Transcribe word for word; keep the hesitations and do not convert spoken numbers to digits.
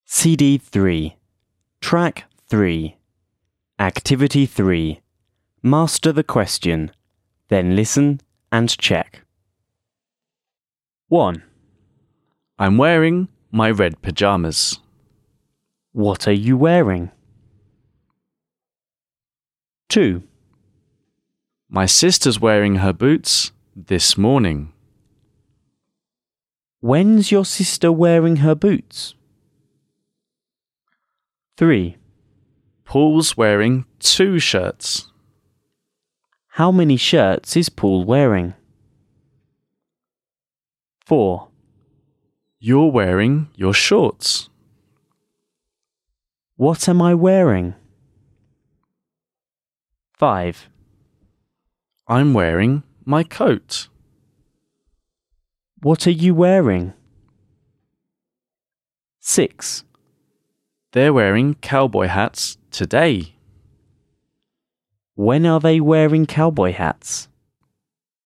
C D three, Track three, Activity three. Master the question, then listen and check. one. I'm wearing my red pajamas. What are you wearing? two. My sister's wearing her boots this morning. When's your sister wearing her boots? three. Paul's wearing two shirts. How many shirts is Paul wearing? four. You're wearing your shorts. What am I wearing? five. I'm wearing my coat. What are you wearing? six. They're wearing cowboy hats today. When are they wearing cowboy hats?